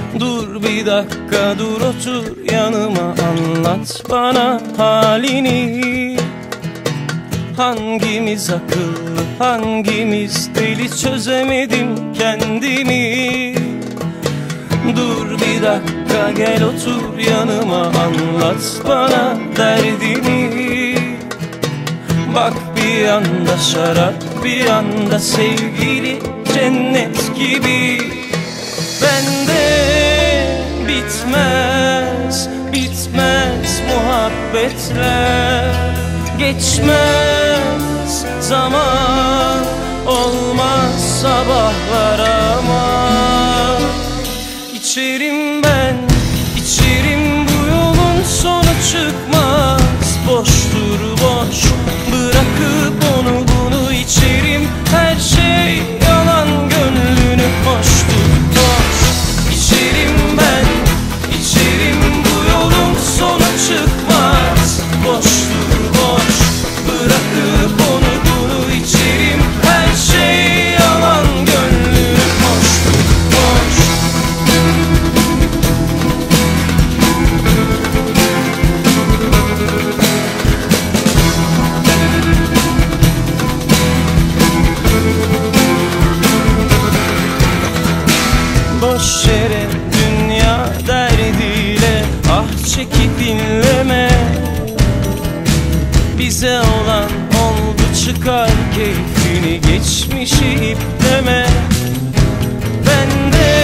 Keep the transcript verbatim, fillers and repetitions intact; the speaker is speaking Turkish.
Dur bir dakika, dur otur yanıma, anlat bana halini. Hangimiz akıllı, hangimiz deli, çözemedim kendimi. Dur bir dakika, gel otur yanıma, anlat bana derdini. Bak bir yanda şarap, bir yanda sevgili, cennet gibi. Bende bitmez, bitmez muhabbetler. Geçmez zaman, olmaz sabahlar ama. İçerim ben, içerim, bu yolun sonu çıkmaz. Boştur boş, bırakıp onu bunu içerim. Her şey yalan, gönlünü hoş tut boş. İçerim ben, içerim, bu yolun sonu çıkmaz. Boştur boş, bırakıp onu bunu içerim. Her şey yalan, gönlünü hoş tut boş. Boş yere dünya derdiyle ah çekip dinleme. Bize olan oldu, çıkar keyfini, geçmişi ipleme. Bende